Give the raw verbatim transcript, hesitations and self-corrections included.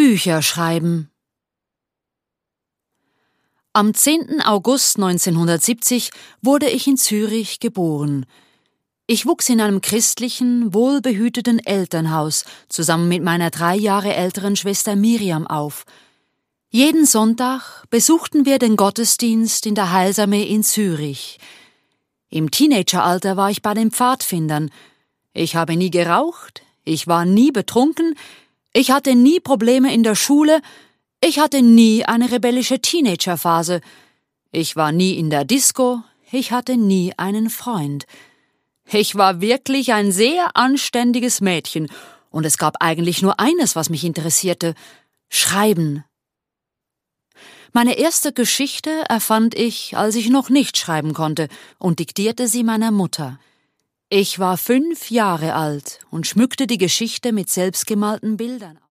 Bücher schreiben. Am zehnten August neunzehnhundertsiebzig wurde ich in Zürich geboren. Ich wuchs in einem christlichen, wohlbehüteten Elternhaus zusammen mit meiner drei Jahre älteren Schwester Miriam auf. Jeden Sonntag besuchten wir den Gottesdienst in der Heilsarmee in Zürich. Im Teenageralter war ich bei den Pfadfindern. Ich habe nie geraucht, ich war nie betrunken, ich hatte nie Probleme in der Schule, ich hatte nie eine rebellische Teenagerphase. Ich war nie in der Disco, ich hatte nie einen Freund. Ich war wirklich ein sehr anständiges Mädchen, und es gab eigentlich nur eines, was mich interessierte: Schreiben. Meine erste Geschichte erfand ich, als ich noch nicht schreiben konnte, und diktierte sie meiner Mutter. Ich war fünf Jahre alt und schmückte die Geschichte mit selbstgemalten Bildern.